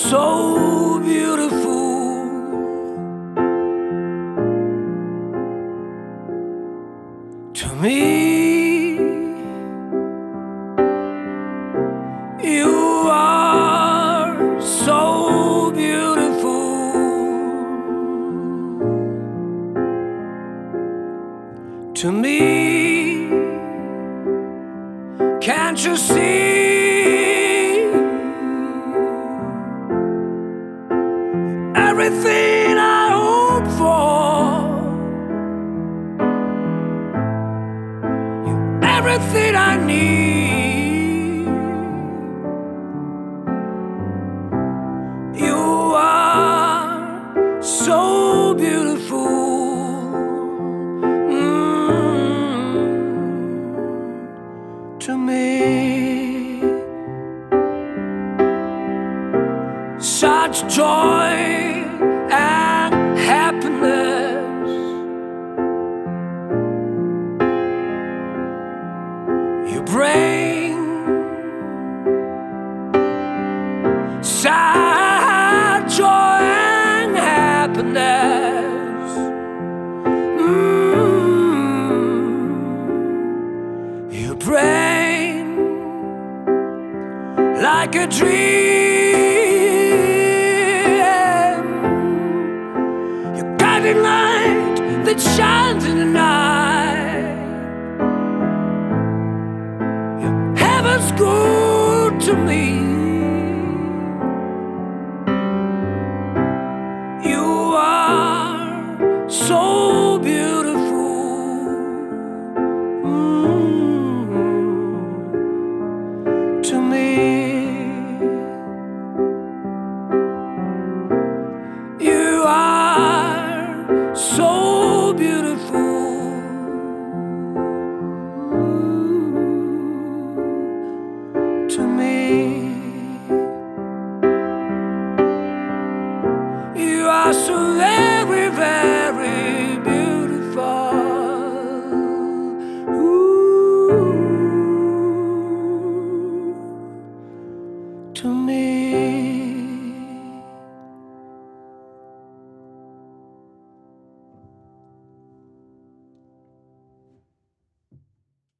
so beautiful to me. You are so beautiful to me. Can't you see everything I hope for? You're everything I need. You are so beautiful to me. Such joy and happiness you bring. Such joy and happiness you bring, like a dream. Your guiding light that shines in the night. Your heaven's good to me.